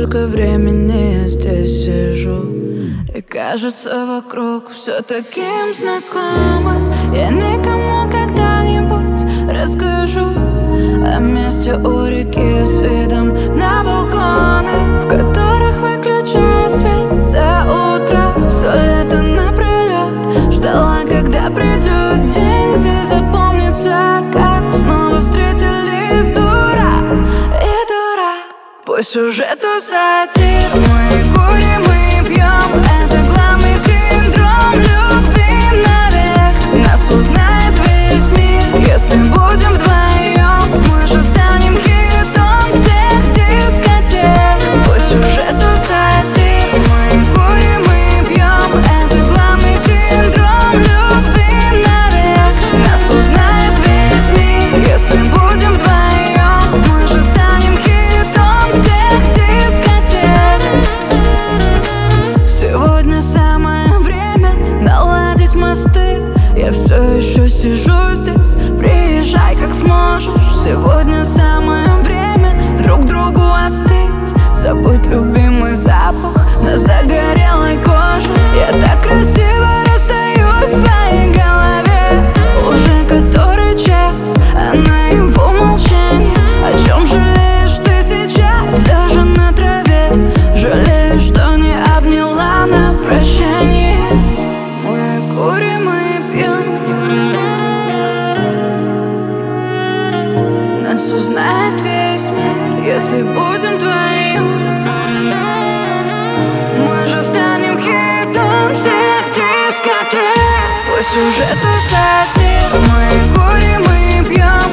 столько времени я здесь сижу, и кажется вокруг все таким знакомым. Я никому когда-нибудь расскажу о месте у реки с видом на балконы, в которых, выключая свет до утра, все лето напролет ждала, когда придет день, где запомнится, как снова встретились дура и дура. Пусть сюжет усатир, мы курим и пьем, это главный синдром любви навек. Нас узнает весь мир, если будем вдвоем, мы же станем хитом всех дискотек. Пусть сюжет усатир, мы курим и пьем, это главный синдром любви навек. Нас узнает весь мир, если будем вдвоем, мы же станем хитом всех дискотек. Сегодня самое время наладить мосты. Я все еще сижу здесь, приезжай как сможешь. Сегодня самое время друг другу остыть. Забудь любимый запах на загорелой коже. Я так красиво расстаюсь в своей голове уже который час, а наяву молчание. О чем жалеешь ты сейчас, даже на траве? Жалею, что не обняла на прощание. Мы курим и пьем, нас узнает весь мир, если будем вдвоем, мы же станем хитом всех дискотек. Пусть сюжет усатир, мы курим и пьем,